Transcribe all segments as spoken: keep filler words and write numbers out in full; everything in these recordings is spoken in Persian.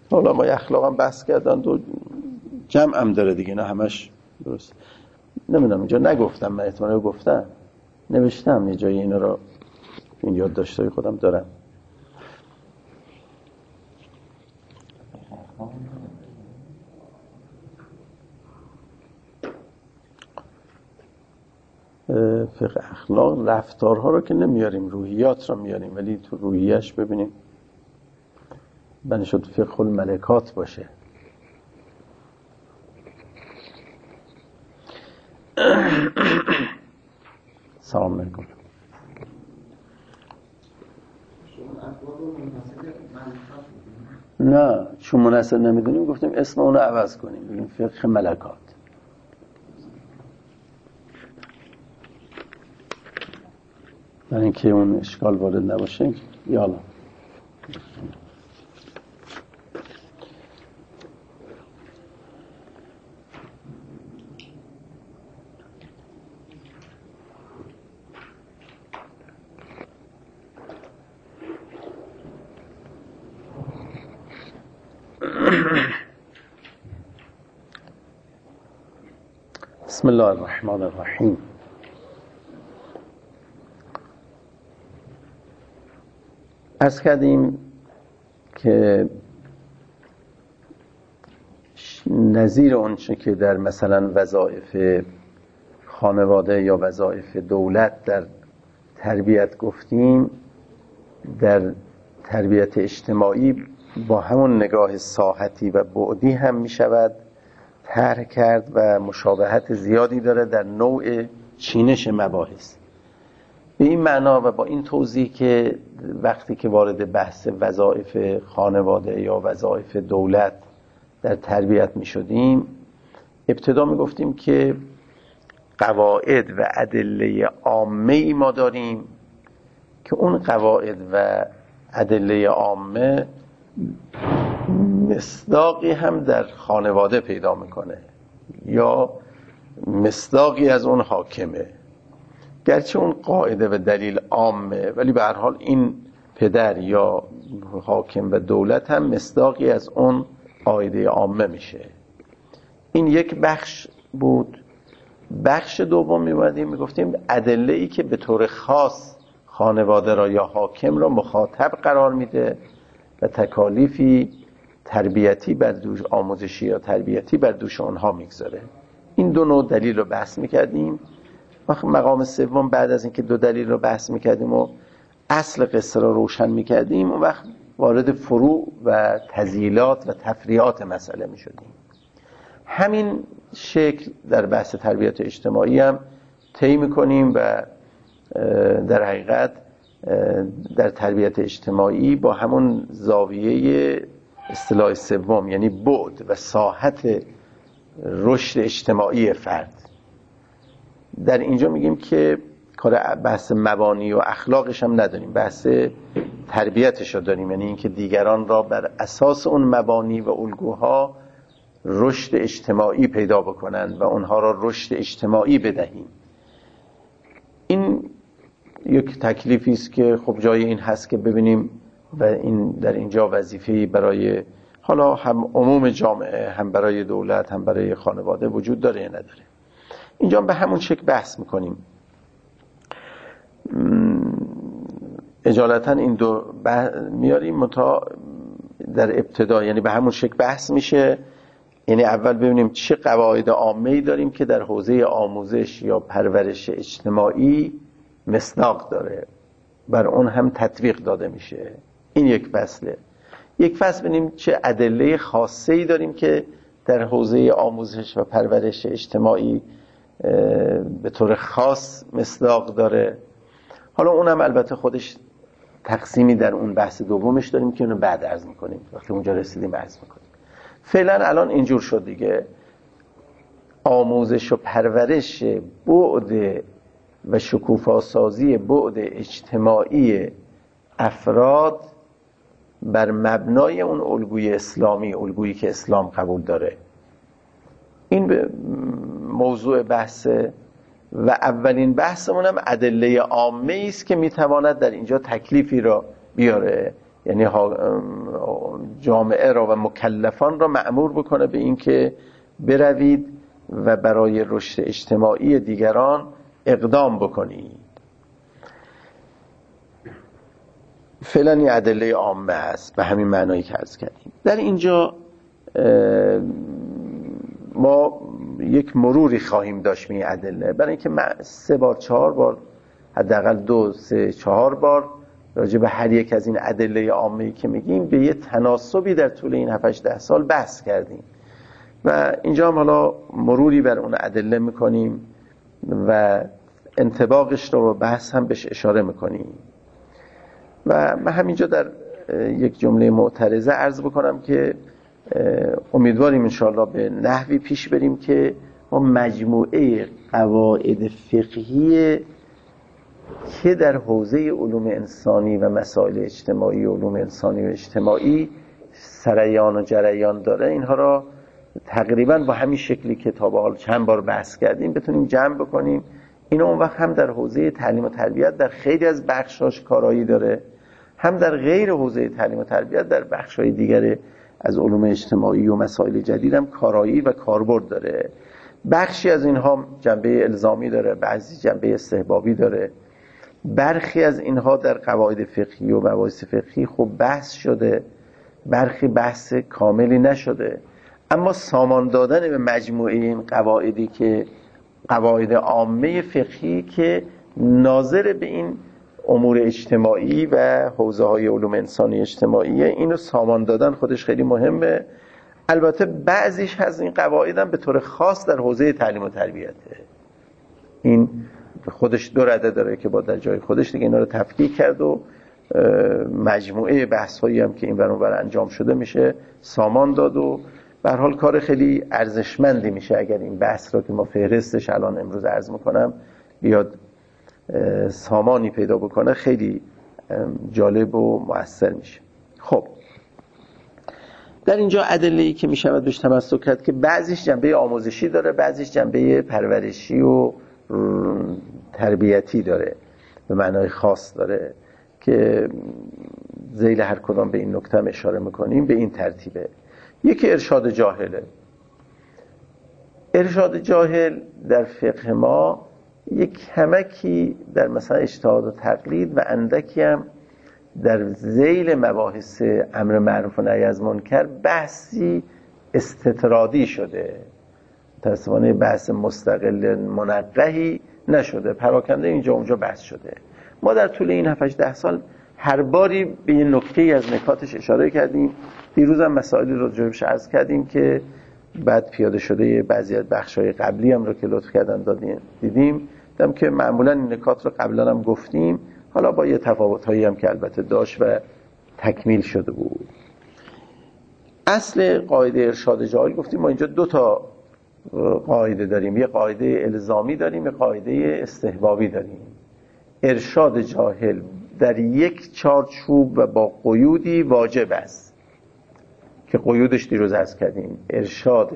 حالا ما اخلاق هم بحث کردن، دو جمع هم داره دیگه، نه همش درست نمیدونم اینجا نگفتم، من احتمالا گفتم نوشتم یه جایی اینا رو، این یادداشت‌های خودم دارم. فقه اخلاق رفتارها رو که نمیاریم، روحیات رو میاریم، ولی تو روحیش ببینیم بنا شد فقه الملکات باشه. سلام علیکم. نه چون منحصر نمیدونیم گفتیم اسم اونو عوض کنیم، بگیم فقه ملکات. برای اینکه اون اشکال وارد نباشه. یالا بسم الله الرحمن الرحیم. عرض کردیم که نظیر اونچه که در مثلا وظایف خانواده یا وظایف دولت در تربیت گفتیم، در تربیت اجتماعی با همون نگاه ساحتی و بعدی هم می شود طرح کرد و مشابهت زیادی داره در نوع چینش مباحث. به این معنا و با این توضیح که وقتی که وارد بحث وظایف خانواده یا وظایف دولت در تربیت می شدیم، ابتدا می گفتیم که قواعد و ادله عامه ای ما داریم که اون قواعد و ادله عامه مصداقی هم در خانواده پیدا میکنه یا مصداقی از اون حاکمه، گرچه اون قاعده و دلیل عامه ولی به هر حال این پدر یا حاکم و دولت هم مصداقی از اون قاعده عامه میشه. این یک بخش بود. بخش دوم می‌بودیم میگفتیم ادله ای که به طور خاص خانواده را یا حاکم را مخاطب قرار میده و تکالیفی تربیتی بر دوش، آموزشی یا تربیتی بر دوش آنها میگذاره. این دو نوع دلیل رو بحث میکردیم. وقت مقام سوم بعد از اینکه دو دلیل رو بحث میکردیم و اصل قصه رو روشن میکردیم، اون وقت وارد فروع و تذییلات و تفریعات مسئله میشدیم. همین شکل در بحث تربیت اجتماعی هم طی میکنیم و در حقیقت در تربیت اجتماعی با همون زاویه اصطلاح سوم، یعنی بعد و ساحت رشد اجتماعی فرد، در اینجا میگیم که کار بحث مبانی و اخلاقش هم نداریم، بحث تربیتش رو داریم، یعنی اینکه دیگران را بر اساس اون مبانی و الگوها رشد اجتماعی پیدا بکنند و اونها را رشد اجتماعی بدهیم. این یک تکلیفی است که خب جای این هست که ببینیم و این در اینجا وظیفه‌ای برای حالا هم عموم جامعه، هم برای دولت، هم برای خانواده وجود داره یا نداره. اینجا به همون شکل بحث میکنیم. اجالتا این دو میاریم متا در ابتدا، یعنی به همون شکل بحث میشه. یعنی اول ببینیم چه قواعد عامه‌ای داریم که در حوزه آموزش یا پرورش اجتماعی مصداق داره، بر اون هم تطبیق داده میشه. این یک فصله. یک فصل ببینیم چه ادله خاصه‌ای داریم که در حوزه آموزش و پرورش اجتماعی به طور خاص مصداق داره. حالا اونم البته خودش تقسیمی در اون بحث دومش داریم که اونو بعد عرض میکنیم، وقتی اونجا رسیدیم عرض میکنیم. فعلا الان اینجور شد دیگه، آموزش و پرورش بعد و شکوفاسازی بعد اجتماعی افراد بر مبنای اون الگوی اسلامی، الگویی که اسلام قبول داره، این موضوع بحث و اولین بحثمون هم ادله عامه است که میتواند در اینجا تکلیفی را بیاره. یعنی جامعه را و مکلفان را مأمور بکنه به این که بروید و برای رشد اجتماعی دیگران اقدام بکنید. فعلا این ادله عامه است به همین معنایی که عرض کردیم. در اینجا ما یک مروری خواهیم داشت به این ادله، برای اینکه سه بار چهار بار حداقل دو سه چهار بار راجع به هر یک از این ادله عامه‌ای که میگیم به یه تناسبی در طول این هفت ده سال بحث کردیم و اینجا هم حالا مروری بر اون ادله میکنیم و انطباقش رو با بحث هم بهش اشاره میکنیم. و من همینجا در یک جمله معترضه عرض بکنم که امیدواریم انشاءالله به نحوی پیش بریم که ما مجموعه قواعد فقهی که در حوزه علوم انسانی و مسائل اجتماعی و علوم انسانی و اجتماعی سریان و جریان داره، اینها را تقریبا با همین شکلی که تا به حال چند بار بحث کردیم بتونیم جمع بکنیم. اینو اون وقت هم در حوزه تعلیم و تربیت در خیلی از بخشاش کارایی داره، هم در غیر حوزه تعلیم و تربیت در بخشای دیگر از علوم اجتماعی و مسائل جدید هم کارایی و کاربرد داره. بخشی از اینها جنبه الزامی داره، بعضی جنبه استحبابی داره. برخی از اینها در قواعد فقهی و مباحث فقهی خب بحث شده، برخی بحث کاملی نشده. اما سامان دادن به مجموعه این قواعدی که قواعد عامه فقهی که ناظر به این امور اجتماعی و حوزه های علوم انسانی اجتماعی، اینو سامان دادن خودش خیلی مهمه. البته بعضیش از این قواعد هم به طور خاص در حوزه تعلیم و تربیته، این خودش دو رده داره که با در جای خودش دیگه اینا رو تفکیک کرد و مجموعه بحث هایی هم که این ور اون ور انجام شده میشه سامان داد و به هر حال کار خیلی ارزشمندی میشه اگر این بحث رو که ما فهرستش الان امروز عرض میکنم بیاد سامانی پیدا بکنه، خیلی جالب و مؤثر میشه. خب در اینجا ادله‌ای که میشود بهش تمسک کرد که بعضیش جنبه آموزشی داره، بعضیش جنبه پرورشی و تربیتی داره، به معنای خاص داره که ذیل هر کدام به این نکته اشاره میکنیم. به این ترتیبه: یکی ارشاد جاهله. ارشاد جاهل در فقه ما یک کمکی در مثلا اجتهاد و تقلید و اندکی هم در ذیل مباحث امر معروف و نهی از منکر بحثی استطرادی شده، متأسفانه بحث مستقل منقحی نشده، پراکنده اینجا اونجا بحث شده. ما در طول این هفت ده سال هر باری به یه نکته‌ای از نکاتش اشاره کردیم. دیروز هم مسائلی رو راجعش عرض کردیم که بعد پیاده شده بعضی از بخش‌های قبلی هم رو که لطف کردن دادیم دیدیم دیدم که معمولا این نکات رو قبلا هم گفتیم، حالا با یه تفاوت‌هایی هم که البته داشت و تکمیل شده بود. اصل قاعده ارشاد جاهل گفتیم ما اینجا دو تا قاعده داریم، یه قاعده الزامی داریم، یه قاعده استحبابی داریم. ارشاد جاهل در یک چارچوب و با قیودی واجب است که قیودش دیروز عرض کردیم. ارشاد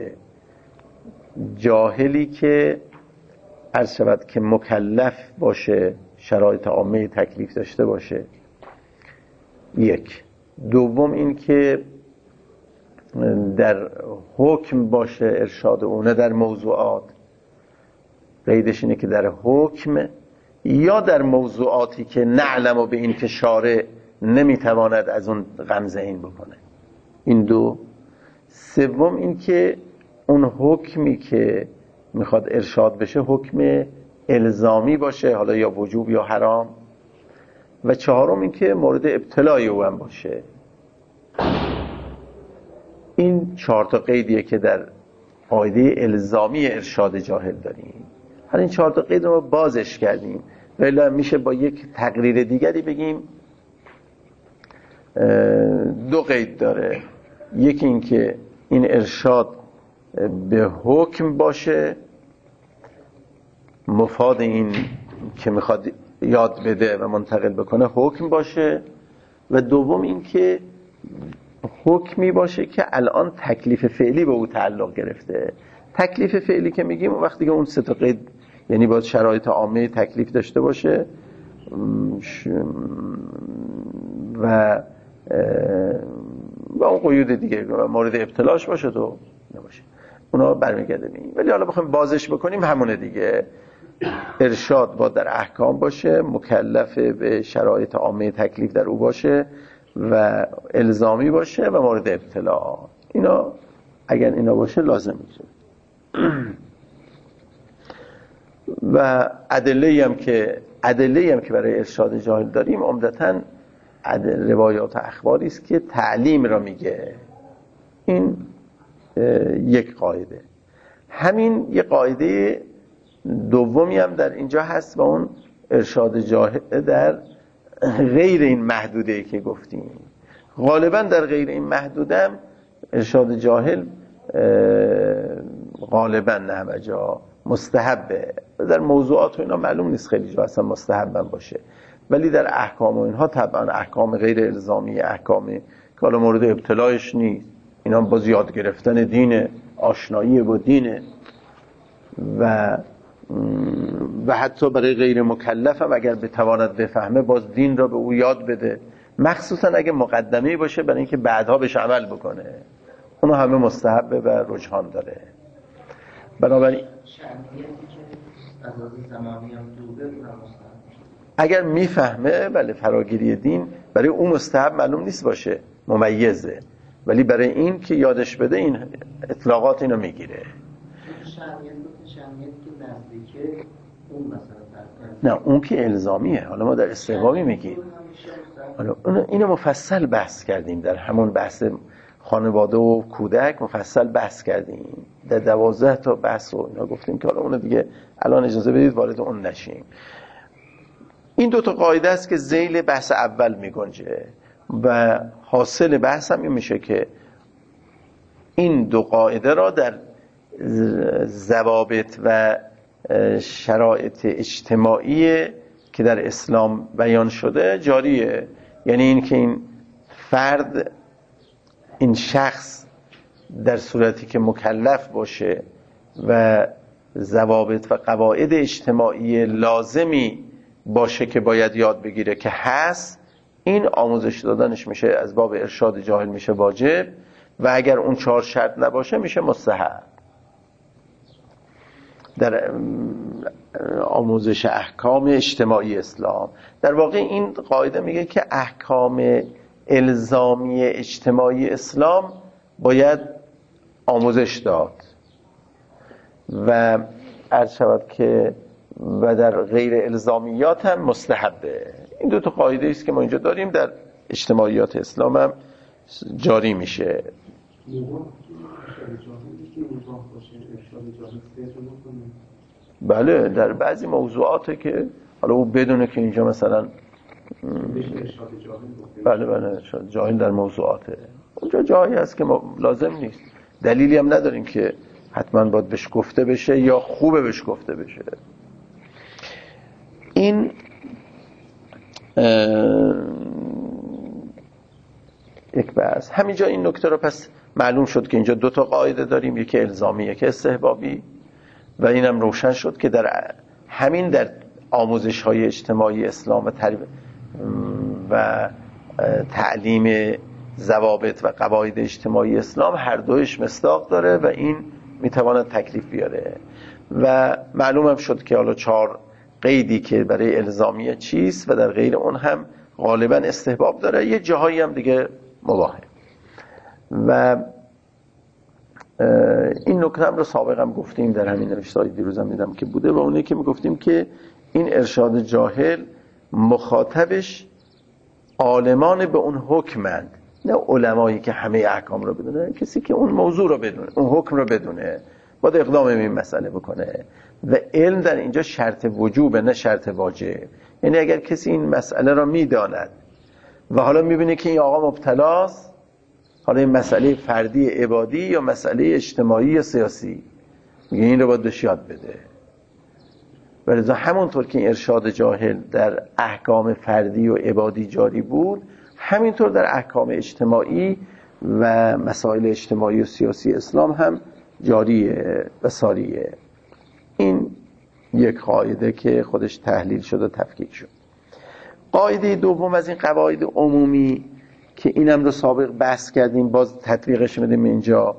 جاهلی که عرض شود که مکلف باشه، شرایط عامه تکلیف داشته باشه، یک. دوم این که در حکم باشه ارشاد اونه در موضوعات، قیدش اینه که در حکم یا در موضوعاتی که نعلم و به این که شارع نمیتواند از اون غمزه این بکنه. این دو. سوم این که اون حکمی که میخواد ارشاد بشه حکم الزامی باشه، حالا یا وجوب یا حرام. و چهارم این که مورد ابتلای او هم باشه. این چهار تا قیدیه که در قاعده الزامی ارشاد جاهل داریم. حالا این چهار تا قید رو بازش کردیم، ولی میشه با یک تقریر دیگری بگیم دو قید داره. یکی این که این ارشاد به حکم باشه، مفاد این که میخواد یاد بده و منتقل بکنه حکم باشه، و دوم این که حکمی باشه که الان تکلیف فعلی به او تعلق گرفته. تکلیف فعلی که میگیم وقتی که اون سه تا قید، یعنی باید شرایط عامه تکلیف داشته باشه و و اون قیود دیگه مورد ابتلاش باشه تو نباشه، اونا برمیگرده بیم. ولی حالا بخوایم بازش بکنیم همونه دیگه، ارشاد با در احکام باشه، مکلف به شرایط عامه تکلیف در او باشه و الزامی باشه و مورد ابتلا. اینا اگر اینا باشه لازم میشه. و ادله هم که ادله هم که برای ارشاد جاهل داریم عمدتاً روایات و اخباری است که تعلیم را میگه. این یک قاعده. همین یک قاعده دومی هم در اینجا هست و اون ارشاد جاهل در غیر این محدوده که گفتیم. غالبا در غیر این محدوده هم ارشاد جاهل غالبا نه همه جا مستحبه. در موضوعات و اینا معلوم نیست خیلی جا اصلا مستحب باشه، ولی در احکام و اینها طبعا احکام غیر الزامی، احکام که حالا مورد ابتلایش نیست، اینا باز یاد گرفتن دینه، آشنایی با دینه و و حتی برای غیر مکلف هم اگر بتواند بفهمه باز دین را به او یاد بده، مخصوصا اگه مقدمه باشه برای اینکه بعدها بهش عمل بکنه. اونو همه مستحبه و رجحان داره. بنابراین اگر میفهمه بله فراگیری دین برای اون مستحب معلوم نیست باشه، ممیزه، ولی برای این که یادش بده این اطلاقات اینو میگیره. نه اون که الزامیه. حالا ما در استحبابی میگیم، حالا اینو مفصل بحث کردیم در همون بحث خانواده و کودک، مفصل بحث کردیم در دوازده تا بحث و اینا گفتیم که حالا اونو دیگه الان اجازه بدید وارد اون نشیم. این دو تا قاعده است که ذیل بحث اول میگنجه و حاصل بحث هم این میشه که این دو قاعده را در ضوابط و شرایط اجتماعی که در اسلام بیان شده جاریه. یعنی این که این فرد، این شخص در صورتی که مکلف باشه و ضوابط و قواعد اجتماعی لازمی باشه که باید یاد بگیره که هست، این آموزش دادنش میشه از باب ارشاد جاهل میشه واجب و اگر اون چهار شرط نباشه میشه مستحب. در آموزش احکام اجتماعی اسلام در واقع این قاعده میگه که احکام الزامی اجتماعی اسلام باید آموزش داد و عرض شود که و در غیر الزامیات هم مستحبه. این دو تا قاعده است که ما اینجا داریم در اجتماعیات اسلام هم جاری میشه. بله در بعضی موضوعاته که حالا او بدونه که اینجا مثلا بله بله جاهل در موضوعاته، اونجا جایی هست که لازم نیست، دلیلی هم نداریم که حتما باید بهش گفته بشه یا خوبه بهش گفته بشه. این یک بحث. همینجا این نکته رو پس معلوم شد که اینجا دو تا قاعده داریم، یکی الزامی یکی استحبابی، و اینم روشن شد که در همین در آموزش های اجتماعی اسلام و, ترب... و تعلیم ضوابط و قواعد اجتماعی اسلام هر دویش مصداق داره و این میتواند تکلیف بیاره. و معلوم هم شد که حالا چهار قیدی که برای الزامیه چیست و در غیر اون هم غالبا استحباب داره، یه جاهایی هم دیگه مباحه. و این نکته هم رو سابقا هم گفتیم در همین نوشته‌های دیروز هم دیدم که بوده و اونه که میگفتیم که این ارشاد جاهل مخاطبش عالمان به اون حکمند، نه علمایی که همه احکام رو بدونه، کسی که اون موضوع رو بدونه، اون حکم رو بدونه باید اقدام به این مسئله بکنه. و علم در اینجا شرط وجوبه نه شرط واجب. یعنی اگر کسی این مسئله را میداند و حالا میبینه که این آقا مبتلاست، حالا این مسئله فردی عبادی یا مسئله اجتماعی یا سیاسی، میگه این رو باید بهش یاد بده. ولذا همونطور که این ارشاد جاهل در احکام فردی و عبادی جاری بود، همینطور در احکام اجتماعی و مسائل اجتماعی و سیاسی اسلام هم جاریه و ساریه. این یک قاعده که خودش تحلیل شد و تفکیک شد. قاعده دوم از این قواعد عمومی که اینم رو سابق بحث کردیم، باز تطبیقش میدیم اینجا.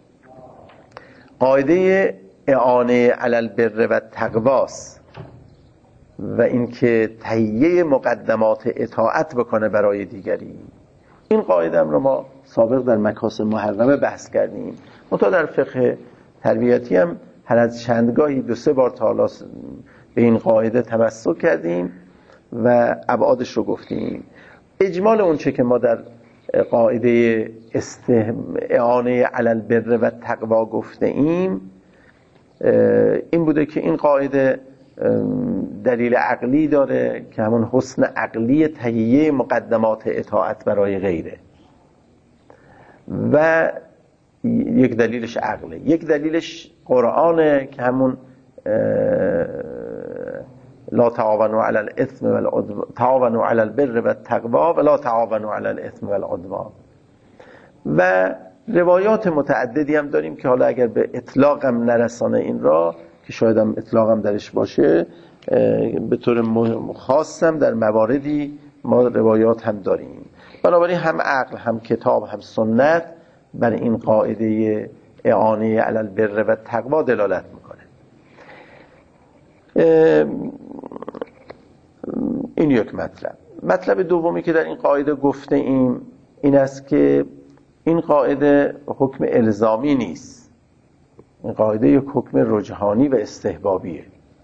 قاعده اعانه علی البر و تقواست و اینکه تهیه مقدمات اطاعت بکنه برای دیگری. این قاعده هم رو ما سابق در مکاسب محرمه بحث کردیم. منتها در فقه تربیتی هم هر از چندگاهی دو سه بار تا حالا به این قاعده تمسک کردیم و ابعادش رو گفتیم. اجمال اون چه که ما در قاعده استه... اعانه علی البر و تقوا گفته ایم این بوده که این قاعده دلیل عقلی داره که همون حسن عقلی تهیه مقدمات اطاعت برای غیره و یک دلیلش عقله، یک دلیلش قرآنه که همون لا تعاونوا علی الاثم والعدوان، تعاونوا علی البر والتقوی ولا تعاونوا علی الاثم والعدوان. و روایات متعددی هم داریم که حالا اگر به اطلاق هم نرسانه این را که شاید هم اطلاق هم درش باشه، به طور خاصم در مواردی ما روایات هم داریم. بنابراین هم عقل هم کتاب هم سنت بر این قاعده اعانه علی البر و تقوا دلالت میکنه. این یک مطلب. مطلب دومی که در این قاعده گفته ایم این است که این قاعده حکم الزامی نیست. این قاعده یک حکم رجحانی و استحبابیه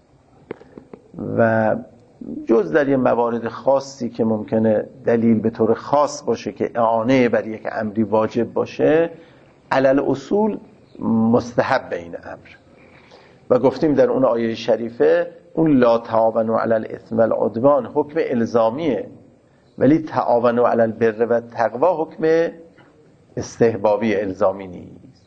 و جز در یه موارد خاصی که ممکنه دلیل به طور خاص باشه که اعانه بر یک امری واجب باشه، علل اصول مستحب به این امر. و گفتیم در اون آیه شریفه اون لا تعاونوا علی الاثم والعدوان حکم الزامیه، ولی تعاونوا علی البر و تقوا حکم استحبابی، الزامی نیست.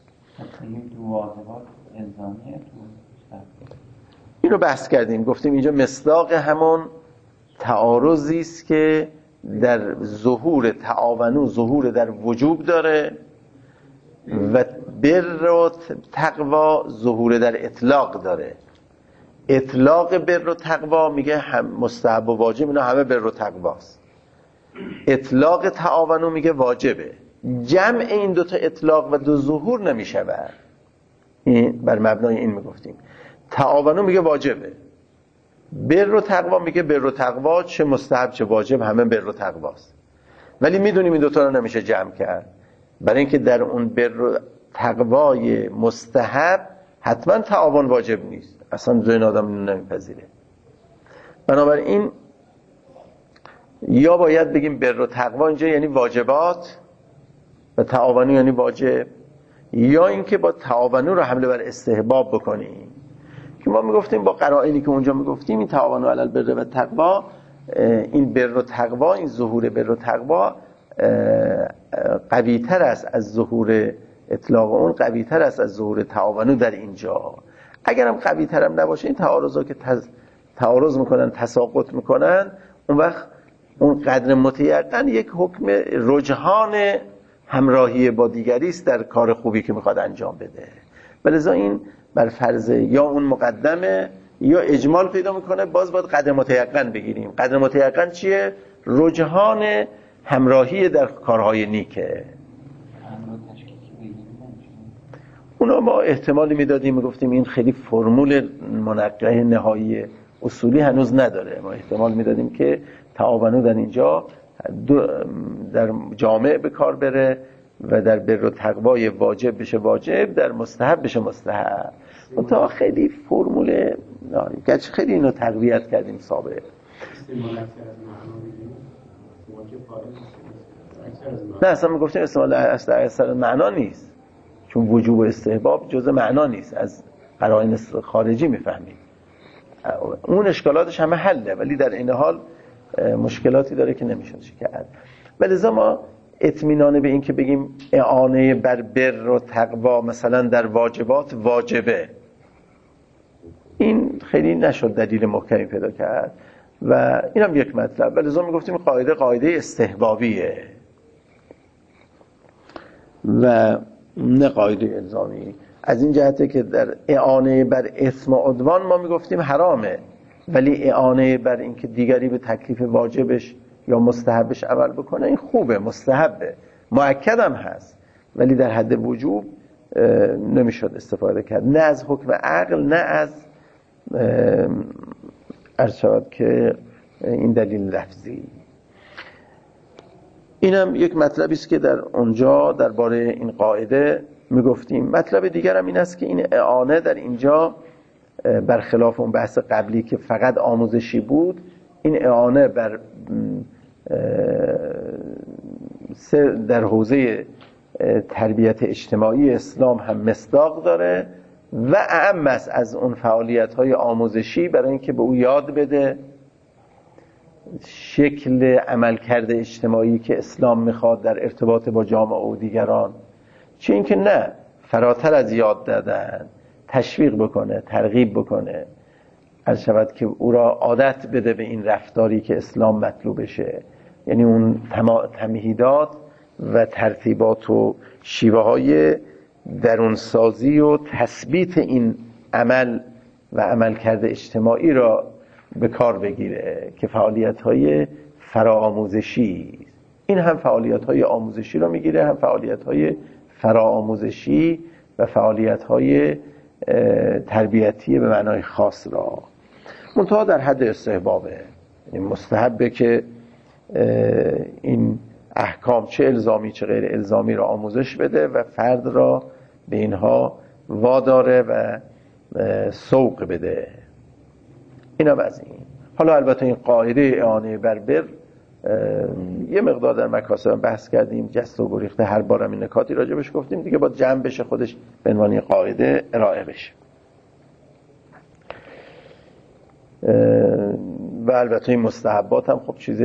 اینو بحث کردیم، گفتیم اینجا مصداق همون تعارضی است که در ظهور تعاونو ظهور در وجوب داره و بر و تقوا ظهور در اطلاق داره. اطلاق بر و تقوا میگه هم مستحب و واجب، اینا همه بر و تقواست. اطلاق تعاونو میگه واجبه. جمع این دو تا اطلاق و دو ظهور نمیشود. این بر مبنای این میگفتیم تعاونو میگه واجبه، بر و تقوا میگه بر و تقوا چه مستحب چه واجب همه بر و تقواست. ولی میدونیم این دو تا رو نمیشه جمع کرد، برای اینکه در اون بر و تقوای مستحب حتما تعاون واجب نیست، اصلا ذهن آدم نمیپذیره. بنابراین یا باید بگیم بر و تقوا اینجا یعنی واجبات و تعاونو یعنی واجب، یا اینکه با تعاونو رو حمله بر استحباب بکنیم که ما میگفتیم با قرائنی که اونجا میگفتیم این تعاونو علی البر و تقوا، این بر و تقوا، این ظهور بر و تقوا قوی تر است از ظهور اطلاق اون، قوی تر است از ظهور تعاونو در اینجا. اگرم قوی ترم نباشه این تعارضا که تز... تعارض میکنن تساقط میکنن، اون وقت اون قدر متیقن یک حکم رجحان همراهی با دیگری است در کار خوبی که میخواد انجام بده. ولذا این بر فرض یا اون مقدمه یا اجمال پیدا میکنه، باز باید قدر متیقن بگیریم. قدر متیقن چیه؟ رجحان همراهی در کارهای نیکه. اونا ما احتمالی میدادیم، میگفتیم این خیلی فرمول منقه نهایی اصولی هنوز نداره. ما احتمال میدادیم که تعاونو در اینجا در جامع به کار بره و در بر و تقوای واجب بشه واجب، در مستحب بشه مستحب. منتها خیلی فرمول گرچه خیلی اینو تقویت کردیم سابق. نه اصلا میگفتیم استعمال اصلا معنا نیست، چون وجوب و استحباب جزء معنا نیست، از قرائن خارجی میفهمیم. اون اشکالاتش همه حله، ولی در این حال مشکلاتی داره که نمیشه کرد. ولذا ما اطمینان به این که بگیم اعانه بر بر و تقوا مثلا در واجبات واجبه، این خیلی نشد دلیل محکمی پیدا کرد و این هم یک مطلب. ولذا میگفتیم قاعده قاعده استحبابیه و نه قاعده الزامی. از این جهته که در اعانه بر اثم و عدوان ما میگفتیم حرامه، ولی اعانه بر این که دیگری به تکلیف واجبش یا مستحبش عمل بکنه، این خوبه، مستحبه، مؤکد هم هست، ولی در حد وجوب نمیشد استفاده کرد، نه از حکم عقل نه از عرض شود که این دلیل لفظی. اینم یک مطلبی است که در اونجا درباره این قاعده میگفتیم. مطلب دیگر هم این است که این اعانه در اینجا برخلاف اون بحث قبلی که فقط آموزشی بود، این اعانه بر در حوزه تربیت اجتماعی اسلام هم مصداق داره و اعم است از اون فعالیت‌های آموزشی، برای اینکه به او یاد بده شکل عملکرد اجتماعی که اسلام میخواد در ارتباط با جامعه و دیگران. چه اینکه نه، فراتر از یاد دادن تشویق بکنه، ترغیب بکنه، عرض شود که او را عادت بده به این رفتاری که اسلام مطلوبشه، یعنی اون تمهیدات و ترتیبات و شیوه های درونسازی و تثبیت این عمل و عملکرد اجتماعی را به کار بگیره که فعالیت های فراآموزشی. این هم فعالیت های آموزشی را میگیره، هم فعالیت های فراآموزشی و فعالیت های تربیتی به معنای خاص را، منتها در حد استحبابه. یعنی مستحبه که این احکام چه الزامی چه غیر الزامی را آموزش بده و فرد را به اینها واداره و سوق بده. اینم از این. حالا البته این قاعده اعانه بر بر یه مقدار در مکاسب بحث کردیم، جست و گریخته، هر بارم این نکاتی راجبش گفتیم دیگه، با جمع بشه خودش به عنوان قاعده ارائه بشه. و البته این مستحبات هم خب چیز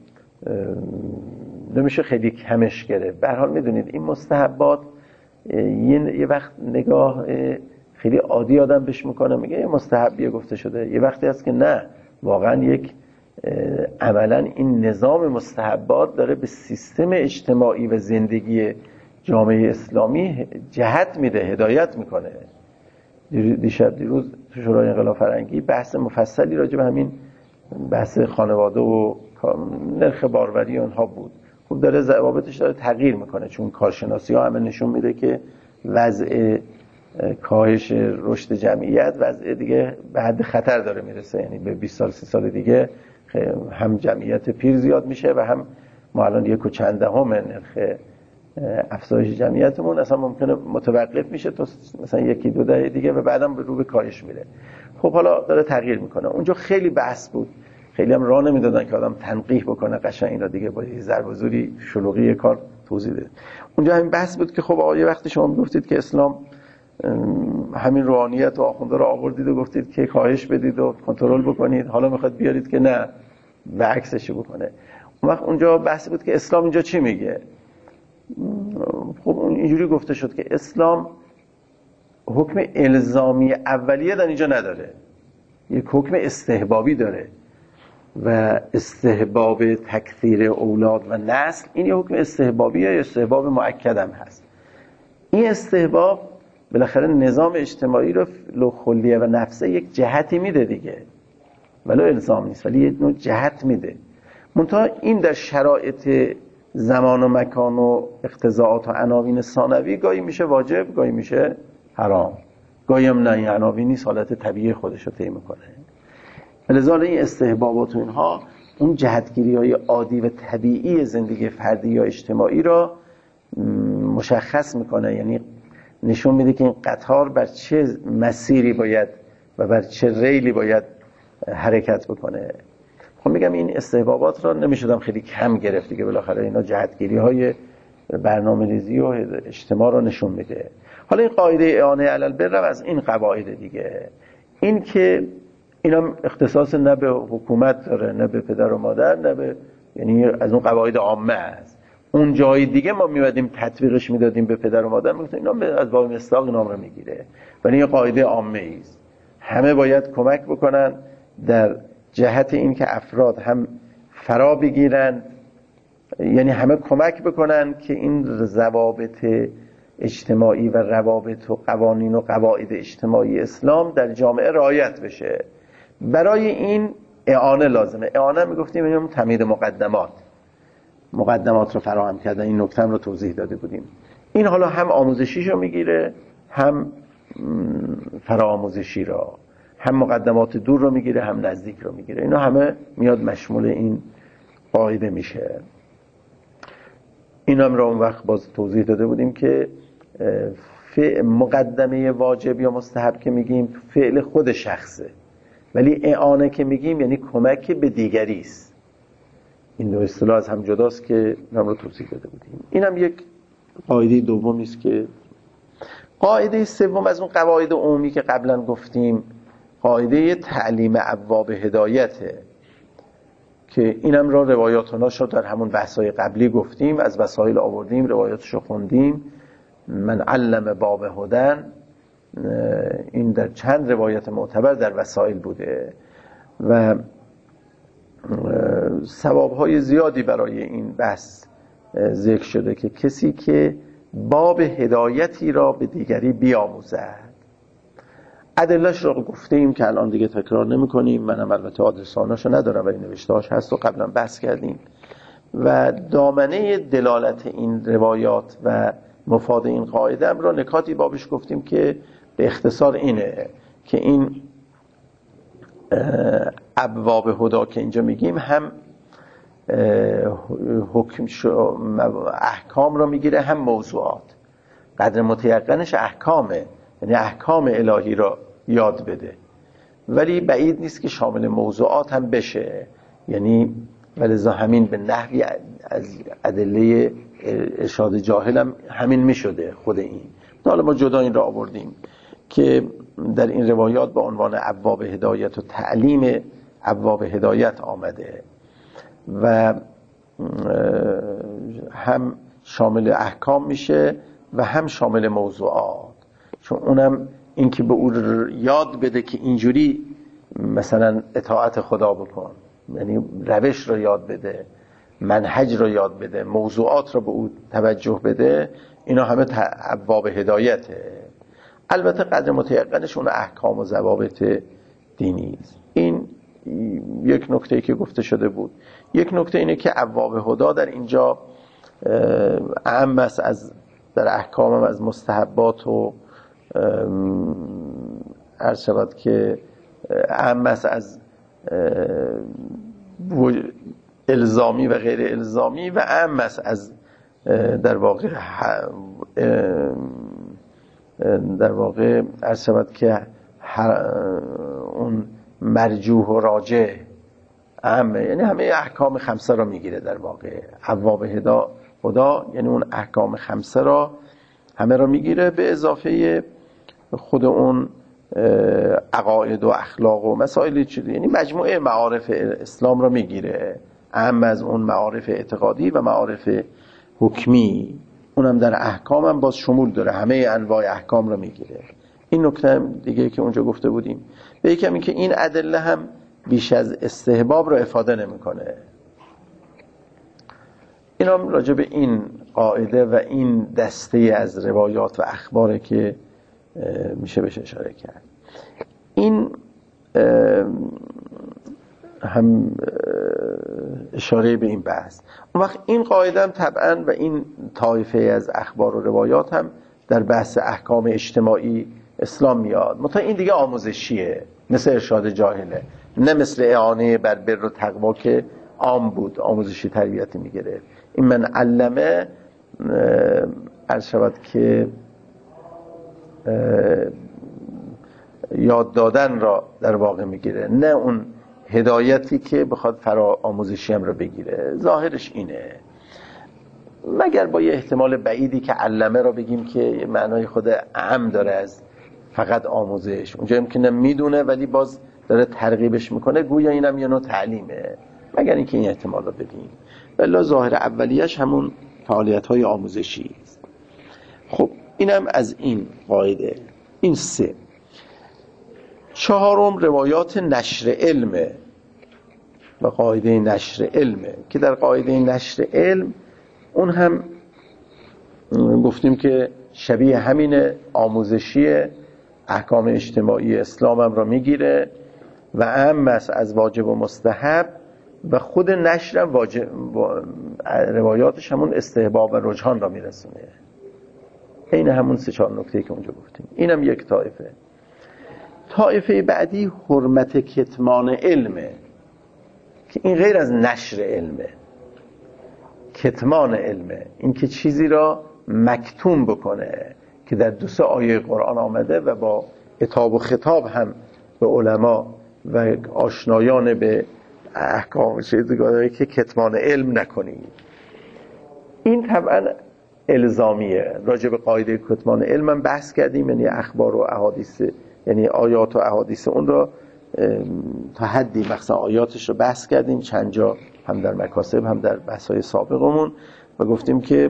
نمیشه خیلی کمش گرفت. به هر حال میدونید این مستحبات یه وقت نگاه خیلی عادی آدم بهش میکنه، میگه یه مستحبیه گفته شده، یه وقتی هست که نه، واقعا یک عملا این نظام مستحبات داره به سیستم اجتماعی و زندگی جامعه اسلامی جهت میده، هدایت میکنه. دیشب دیروز تو شورای انقلاب فرهنگی بحث مفصلی راجع به همین بحث خانواده و نرخ باروری اونها بود. خب داره ضوابطش داره تغییر میکنه، چون کارشناسی ها همه نشون میده که وضع کاهش رشد جمعیت وضع دیگه به حد خطر داره میرسه. یعنی به بیست سال سی سال دیگه هم جمعیت پیر زیاد میشه و هم ما الان یک و چند دهم نرخ افزایش جمعیتمون اصلا ممکنه متوقف میشه تا مثلا یکی دو دهه دیگه و بعدم به رو به کاهش میره. خب حالا داره تغییر میکنه. اونجا خیلی بحث بود، خیلی هم راه نمیدادن که آدم تنقیح بکنه قشنگ اینا دیگه، با یه ضرب و زوری شلوغی کار توضیح بده. اونجا همین بحث بود که خب آقا یه وقتی شما میگفتید که اسلام همین روحانیت و آخونده رو آوردید و گفتید که کاهش بدید و کنترل بکنید، حالا میخواد بیارید که نه به عکسش بکنه. اون وقت اونجا بحث بود که اسلام اینجا چی میگه. خب اینجوری گفته شد که اسلام حکم الزامی اولیه در اینجا نداره، یک حکم استحبابی داره و استحباب تکثیر اولاد و نسل این یه حکم استحبابیه، یا استحباب مؤکد هم هست. این استحباب بالاخره نظام اجتماعی رو لو خلیه و نفسه یک جهتی میده دیگه، ولو الزام نیست ولی یک نوع جهت میده. منتها این در شرایط زمان و مکان و اقتضاعات و عناوین ثانوی گاهی میشه واجب، گاهی میشه حرام، گاهی هم نه، این عناوین نیست، حالت طبیعی خودش رو طی میکنه. لذا این استحبابات و اینها اون جهتگیری های عادی و طبیعی زندگی فردی یا اجتماعی را مشخص میکنه، یعنی نشون میده که این قطار بر چه مسیری باید و بر چه ریلی باید حرکت بکنه. خب میگم این استحبابات را نمیشدم خیلی کم گرفت دیگه، بالاخره اینا جهتگیری های برنامه‌ریزی و اجتماع رو نشون میده. حالا این قاعده اعانه علی البر از این قواعد دیگه، این که اینا اختصاص نه به حکومت داره نه به پدر و مادر نه به، یعنی از اون قواعد عامه است. اون جای دیگه ما میادیم تطبیقش میدادیم به پدر و مادر، میگفتیم اینا از باب مصداق نام رو میگیره، ولی این قاعده عامه است. همه باید کمک بکنن در جهت این که افراد هم فرا بگیرن، یعنی همه کمک بکنن که این ضوابط اجتماعی و روابط و قوانین و قواعد اجتماعی اسلام در جامعه رعایت بشه. برای این اعانه لازمه. اعانه میگفتیم اینم تمهید مقدمات، مقدمات رو فراهم کردن. این نکته رو توضیح داده بودیم. این حالا هم آموزشیش رو میگیره، هم فرآموزشی را، هم مقدمات دور رو میگیره، هم نزدیک رو میگیره. اینا همه میاد مشمول این قاعده میشه. اینم را اون وقت باز توضیح داده بودیم که مقدمه واجب یا مستحب که میگیم فعل خود شخصه، ولی اعانه که میگیم یعنی کمک به دیگری است. این دو اصطلاح از هم جداست که اینم رو توضیح داده بودیم. اینم یک قاعده دومی است. که قاعده سوم از اون قواعد عمومی که قبلا گفتیم قاعده تعلیم ابواب هدایته، که اینم را روایاتناش رو در همون بحث‌های قبلی گفتیم، از وسایل آوردیم، روایاتش رو خوندیم. من علم باب هدن، این در چند روایت معتبر در وسایل بوده و ثواب‌های زیادی برای این بحث ذکر شده که کسی که باب هدایتی را به دیگری بیاموزد. ادله‌اش رو گفتیم که الان دیگه تکرار نمی کنیم. منم البته آدرساناشو ندارم ولی نوشته‌هاش هست و قبلا بحث کردیم. و دامنه دلالت این روایات و مفاد این قاعده هم را نکاتی بابش گفتیم که به اختصار اینه که این ابواب هدا که اینجا میگیم هم حکم احکام را میگیره، هم موضوعات. قدر متیقنش احکامه، یعنی احکام الهی را یاد بده، ولی بعید نیست که شامل موضوعات هم بشه. یعنی ولذا همین به نحوی از ادله ارشاد جاهل هم همین میشده خود این. حالا ما جدا این را آوردیم که در این روایات با عنوان ابواب هدایت و تعلیم ابواب هدایت آمده و هم شامل احکام میشه و هم شامل موضوعات. چون اونم این که به او یاد بده که اینجوری مثلا اطاعت خدا بکن، یعنی روش رو یاد بده، منهج رو یاد بده، موضوعات رو به او توجه بده. اینا همه ابواب هدایته. البته قدر متیقنش اون احکام و ضوابط دینی است. این یک نکته که گفته شده بود. یک نکته اینه که ابواب هدا در اینجا اعم است از در احکام هم از مستحبات و عرض شود که اعم است از الزامی و غیر الزامی و اعم است از در واقع در واقع عرض شود که اون مرجوح و راجح اعمه، یعنی همه احکام خمسه را میگیره. در واقع ابواب هدا خدا یعنی اون احکام خمسه را همه را میگیره، به اضافه خود اون عقاید و اخلاق و مسائل چیزی، یعنی مجموعه معارف اسلام را میگیره، اهم از اون معارف اعتقادی و معارف حکمی. اونم در احکام هم باز شمول داره، همه انواع احکام را میگیره. این نکته دیگه که اونجا گفته بودیم. به یکم این که این ادله هم بیش از استحباب را افاده نمیکنه. این هم راجع به این قاعده و این دسته از روایات و اخباره که میشه بهش اشاره کرد. این هم اشاره به این بحث. اون وقت این قاعده هم طبعا و این طایفه از اخبار و روایات هم در بحث احکام اجتماعی اسلام میاد. مطمئن این دیگه آموزشیه، مثل ارشاد جاهله، نه مثل اعانه بر بر و تقوا که عام بود، آموزشی تربیتی میگیره. این من علمه عرض شود که یاد دادن را در واقع میگیره، نه اون هدایتی که بخواد فرا آموزشی هم را بگیره. ظاهرش اینه، مگر با یه احتمال بعیدی که علمه را بگیم که معنای خود اعم داره از فقط آموزش. اونجا ممکنه میدونه ولی باز داره ترغیبش میکنه، گویا اینم یه نوع تعلیمه، مگر اینکه این احتمال رو بدیم. ولی ظاهر اولیش همون فعالیت‌های آموزشی است. خب اینم از این قاعده. این سه. چهارم روایات نشر علمه و قاعده نشر علمه که در قاعده نشر علم اون هم گفتیم که شبیه همین آموزشی احکام اجتماعی اسلام هم را میگیره و اعم است از واجب و مستحب و خود نشر واجب روایاتش همون استحباب و رجحان را میرسونه. این همون سه چهار نکته که اونجا گفتیم. اینم یک طایفه. طایفه بعدی حرمت کتمان علمه که این غیر از نشر علمه، کتمان علمه، این که چیزی را مکتوم بکنه که در دو سه آیه قرآن آمده و با عتاب و خطاب هم به علما و آشنایان به احکام شریعت که کتمان علم نکنید. این طبعا الزامیه. راجع به قاعده کتمان علم هم بحث کردیم، یعنی اخبار و احادیث، یعنی آیات و احادیث اون را تا حدی مثلا آیاتش رو بحث کردیم چند جا، هم در مکاسب هم در بحث‌های سابقمون، و گفتیم که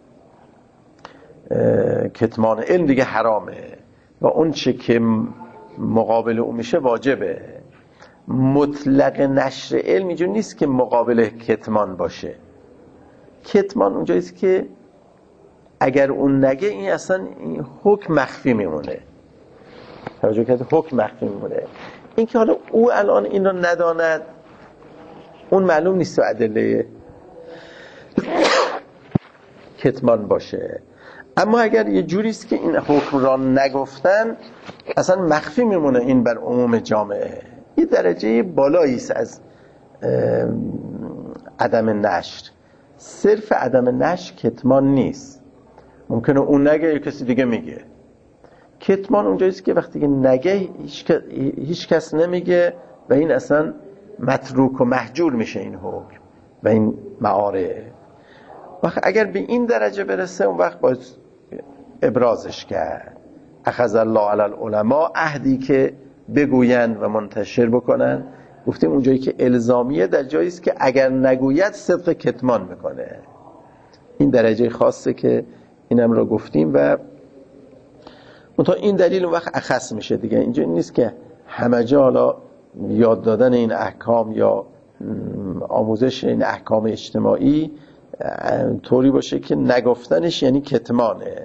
کتمان علم دیگه حرامه و اون چه که مقابل اون میشه واجبه. مطلق نشر علم اینجور نیست که مقابل کتمان باشه. کتمان اونجاییست که اگر اون نگه این اصلا این حکم مخفی میمونه. توجه کرده؟ حکم مخفی میمونه. این که حالا او الان این رو نداند اون معلوم نیست و ادله کتمان باشه. اما اگر یه جوریست که این حکم را نگفتن اصلا مخفی میمونه این بر عموم جامعه، یه درجه بالاییست از عدم نشر. صرف عدم نشر کتمان نیست. ممکنه اون نگه یا کسی دیگه میگه. کتمان اونجاییست که وقتی که نگه هیچ, هیچ کس نمیگه و این اصلا متروک و محجور میشه این حکم و این معارض. وقت اگر به این درجه برسه اون وقت باید ابرازش کرد. اخذ الله علی العلماء، عهدی که بگویند و منتشر بکنن. گفتیم اونجایی که الزامیه در جاییست که اگر نگوید صدق کتمان میکنه. این درجه خاصه که اینم رو گفتیم و منتها این دلیل اون وقت اخص میشه دیگه. اینجا نیست که همه جا حالا یاد دادن این احکام یا آموزش این احکام اجتماعی طوری باشه که نگفتنش یعنی کتمانه.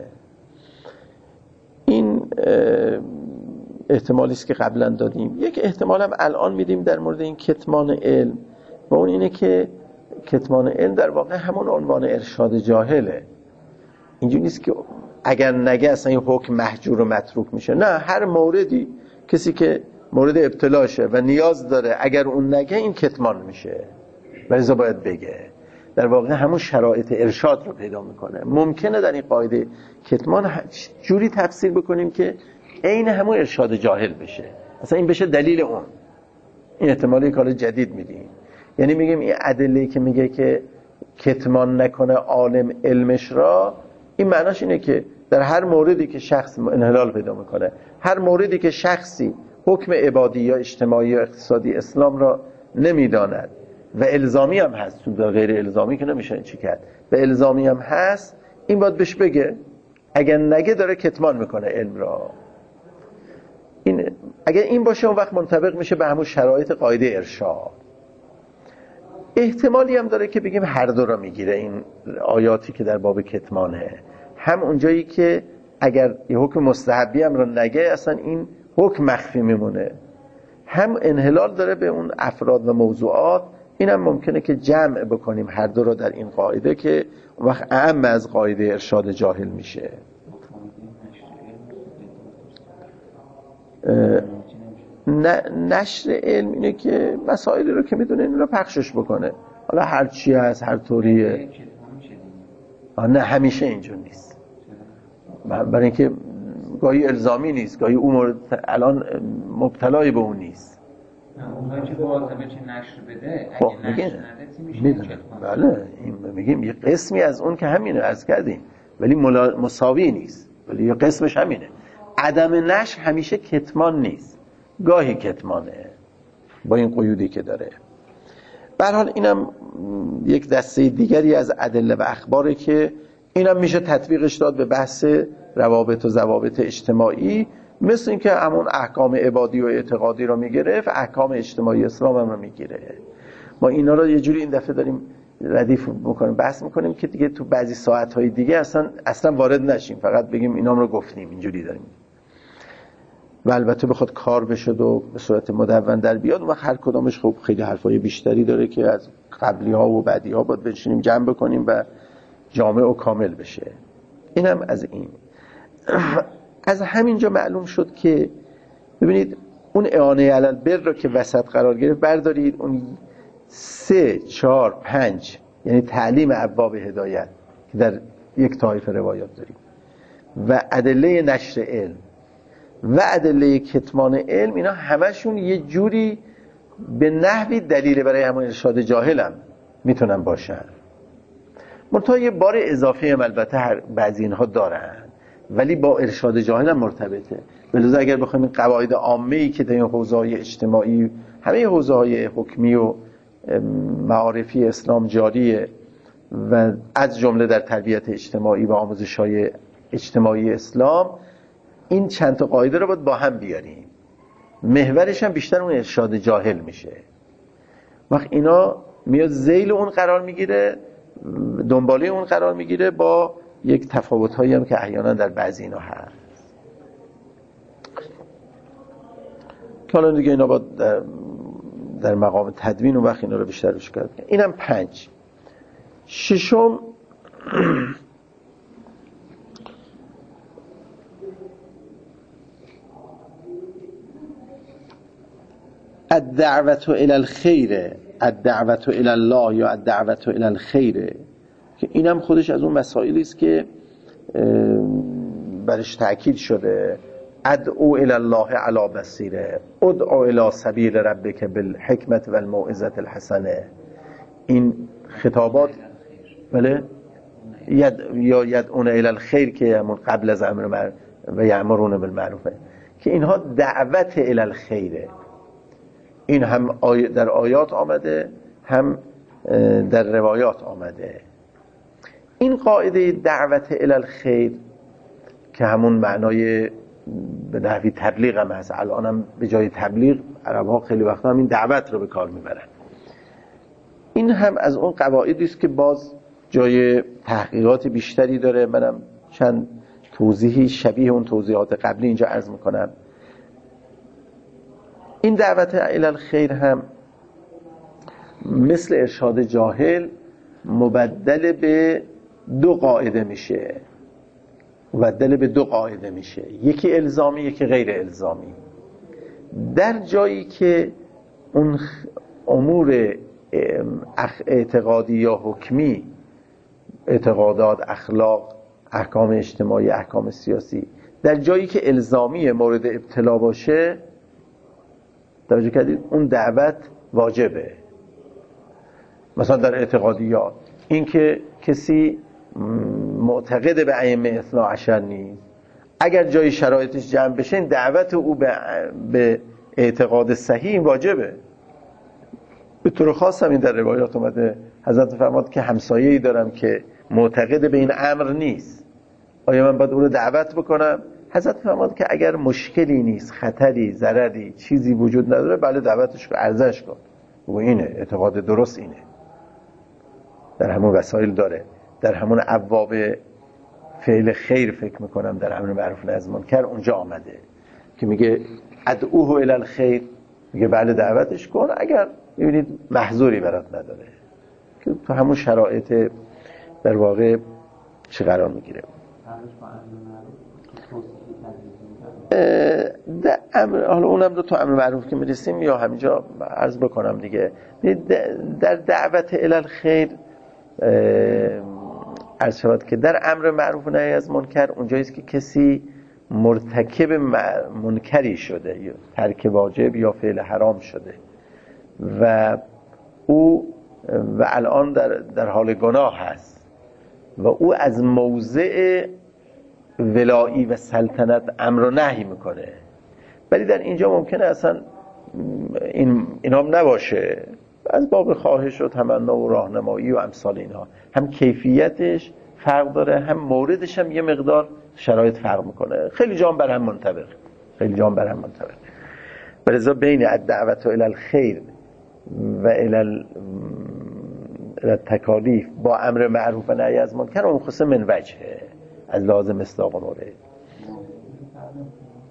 این احتمالی است که قبلا دادیم. یک احتمال هم الان میدیم در مورد این کتمان علم و اون اینه که کتمان علم در واقع همون عنوان ارشاد جاهله. اینجوری نیست که اگر نگه اصلا این حکم محجور و متروک میشه. نه، هر موردی کسی که مورد ابتلاشه و نیاز داره اگر اون نگه این کتمان میشه و لذا باید بگه. در واقع همون شرایط ارشاد رو پیدا میکنه. ممکنه در این قاعده کتمان جوری تفسیر بکنیم که عین همون ارشاد جاهل بشه، مثلا این بشه دلیل اون. این احتمالی کار جدید میدیم، یعنی میگیم این ادله که میگه که کتمان نکنه عالم علمش را، این معناش اینه که در هر موردی که شخص انحلال پیدا میکنه، هر موردی که شخصی حکم عبادی یا اجتماعی یا اقتصادی اسلام را نمیداند و الزامی هم هست، چون در غیر الزامی که نمیشه چی کرد، و الزامی هم هست، این باید بهش بگه. اگر نگه داره کتمان میکنه علم را. این اگر این باشه اون وقت منطبق میشه به همون شرایط قاعده ارشاد. احتمالی هم داره که بگیم هر دو را میگیره این آیاتی که در باب کتمانه. هم اونجایی که اگر یه حکم مستحبی هم را نگه اصلا این حکم مخفی میمونه، هم انحلال داره به اون افراد و موضوعات. اینم ممکنه که جمع بکنیم هر دو را در این قاعده که اون وقت اعم از قاعده ارشاد جاهل میشه. نشر علم اینه که مسائلی رو که میدونه این رو پخشش بکنه، حالا هر چی هست هر طوریه. نه همیشه اینجور نیست، برای اینکه گاهی الزامی نیست، گاهی اون مورد الان مبتلای به اون نیست. اونایی که واجبه چه نشر بده، خب اگه نشر نده چی میشه؟ بله، این میگیم یه قسمی از اون که همینه عرض کردیم، ولی ملا... مساوی نیست، ولی یه قسمش همینه. عدم نشر همیشه کتمان نیست، گاهی کتمانه با این قیودی که داره. به هر حال اینم یک دسته دیگری از ادله و اخباره که اینم میشه تطبیقش داد به بحث روابط و ضوابط اجتماعی، مثل این که همون احکام عبادی و اعتقادی رو میگرفت، احکام اجتماعی اسلام هم رو میگیره. ما اینا رو یه جوری این دفعه داریم ردیف میکنیم، بحث میکنیم که دیگه تو بعضی ساعتهای دیگه اصلا اصلا وارد نشیم، فقط بگیم اینام رو گفتیم. اینجوری داریم. و البته بخواد کار بشه و به صورت مدون در بیاد و هر کدامش خب خیلی حرفای بیشتری داره که از قبلی ها و بعدی ها باید بشینیم جمع بکنیم و جامع و کامل بشه. اینم از این. از همینجا معلوم شد که ببینید اون اعانه علی البر رو که وسط قرار گرفت بردارید، اون سه چهار پنج یعنی تعلیم ابواب هدایت که در یک طایفه روایات داریم و ادله نشر علم و ادله کتمان علم، اینا همشون یه جوری به نحوی دلیل برای همون ارشاد جاهل هم میتونن باشن. منتها یه بار اضافه هم البته هر بعضی اینها دارن ولی با ارشاد جاهل هم مرتبطه. ولذا اگر بخوایم این قواعد عامه‌ای که در این حوزه‌های اجتماعی، همه حوزه‌های حکمی و معارفی اسلام جاریه و از جمله در تربیت اجتماعی و آموزش‌های اجتماعی اسلام، این چند تا قاعده رو باید با هم بیاریم. محورش هم بیشتر اون ارشاد جاهل میشه. وقت اینا میاد ذیل اون قرار میگیره، دنباله اون قرار میگیره با یک تفاوت‌هایی هم که احیانا در بعضی اینا هست. که حالا دیگه اینا با در, در مقام تدوین و وقت اینا رو بیشتر روش کرد. اینم پنج. ششم الدعوت الی الخیر، الدعوت الی الله یا الدعوت الی الخیر، که اینم خودش از اون مسائلی است که برش تأکید شده. ادعو الی الله علی بصیره، ادعو الی سبیل ربک بالحکمت و الموعظة الحسنه. این خطابات بله ید یا یدعون الی الخیر که همون قبل از امر معروف و یأمرون بالمعروف، که اینها دعوت الی الخیره. این هم آی در آیات آمده هم در روایات آمده. این قاعده دعوت الی الخیر که همون معنای به نحوی تبلیغ هم هست، الان هم به جای تبلیغ عرب ها خیلی وقتا هم این دعوت رو به کار میبرن. این هم از اون قواعدی است که باز جای تحقیقات بیشتری داره. منم چند توضیحی شبیه اون توضیحات قبلی اینجا عرض میکنم. این دعوت الی الخیر هم مثل ارشاد جاهل مبدل به دو قاعده میشه. مبدل به دو قاعده میشه، یکی الزامی یکی غیر الزامی. در جایی که اون امور اعتقادی یا حکمی، اعتقادات، اخلاق، احکام اجتماعی، احکام سیاسی، در جایی که الزامی مورد ابتلا باشه، توجه کردید اون دعوت واجبه. مثلا در اعتقادیات این که کسی معتقد به ائمه اثنا عشر نیست، اگر جای شرایطش جمع بشه این دعوت او به, به اعتقاد صحیح واجبه. به طور خاص هم این در روایات اومده، حضرت فرمود که همسایه‌ای دارم که معتقد به این امر نیست، آیا من باید اون رو دعوت بکنم؟ حضرت فرمود که اگر مشکلی نیست، خطری، ضرری، چیزی وجود نداره، بله دعوتش کن، عرضش کن، و اینه اعتقاد درست، اینه در همون وسایل داره، در همون ابواب فعل خیر فکر میکنم در امر معروف نهی از منکر اونجا آمده که میگه ادعوه الی الخیر، میگه بله دعوتش کن اگر میبینید محظوری برات نداره، که تو همون شرایط در واقع چه قرار میگیره. در امر، حالا اونم رو تو امر معروف که میرسیم یا همینجا عرض بکنم دیگه. در دعوت الی الخیر عرض شود که در امر معروف و نهی از منکر اونجاییست که کسی مرتکب منکری شده یا ترک واجب یا فعل حرام شده و او و الان در, در حال گناه هست و او از موضع ولایی و سلطنت امر و نهی میکنه، ولی در اینجا ممکنه اصلا این اینام نباشه، از باب خواهش و تمنا و راهنمایی و امثال اینها، هم کیفیتش فرق داره، هم موردش هم یه مقدار شرایط فرق میکنه، خیلی جام بر هم منطبق، خیلی جام بر هم منطبق. ولذا بین الدعوت الی الخیر و الی التکالیف با امر معروف و نهی از منکر منخص من وجهه، از لازم مصداق مورد.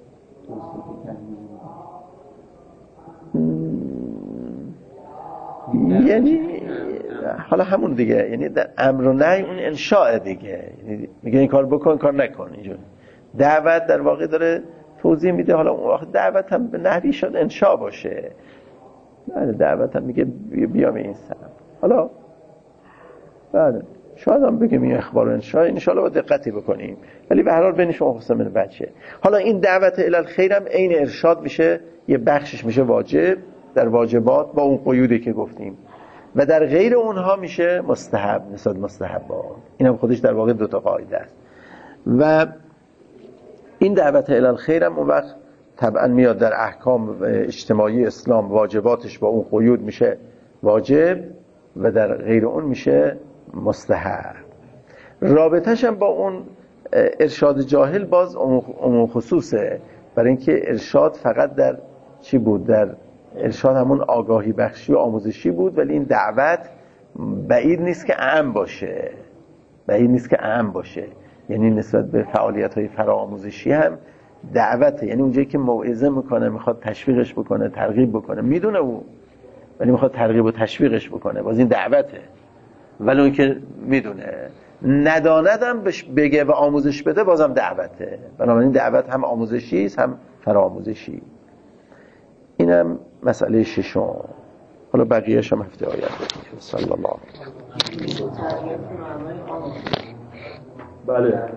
یعنی حالا همون دیگه، یعنی در امر و نهی اون انشاء دیگه، یعنی میگه این کار بکن کار نکن. اینجور دعوت در واقع داره توضیح میده. حالا اون وقت دعوت هم به نحوی شد انشاء باشه، بله دعوت هم میگه بیام این سمت. حالا بله شاید هم بگیم این اخبار انشاء، ان شاء الله با دقتی بکنیم، ولی به هر حال بین شما خصوصا من بچه. حالا این دعوت الی الخیر هم عین ارشاد میشه، یه بخشش میشه واجب در واجبات با اون قیودی که گفتیم، و در غیر اونها میشه مستحب نسبت مستحبات. این هم خودش در واقع دو تا قاعده است. و این دعوت الی الخیر هم اون وقت طبعا میاد در احکام اجتماعی اسلام، واجباتش با اون قیود میشه واجب و در غیر اون میشه مستحب. رابطش هم با اون ارشاد جاهل باز عموم خصوصه، برای اینکه ارشاد فقط در چی بود؟ در ارشاد همون آگاهی بخشی و آموزشی بود، ولی این دعوت بعید نیست که اعم باشه، بعید نیست که اعم باشه. یعنی نسبت به فعالیت‌های فرآموزشی هم دعوته، یعنی اونجایی که موعظه میکنه، میخواد تشویقش بکنه، ترغیب بکنه، میدونه او ولی میخواد ترغیب و تشویقش بکنه، باز این دعوته. ولی اون که میدونه نداندم بهش بگه و آموزش بده، بازم دعوته. بنابراین دعوت هم آموزشی است هم فرآموزشی. اینم مسئله ششم. حالا بقیه‌اش هم هفته آینده. صلی الله علیه و آله. بله.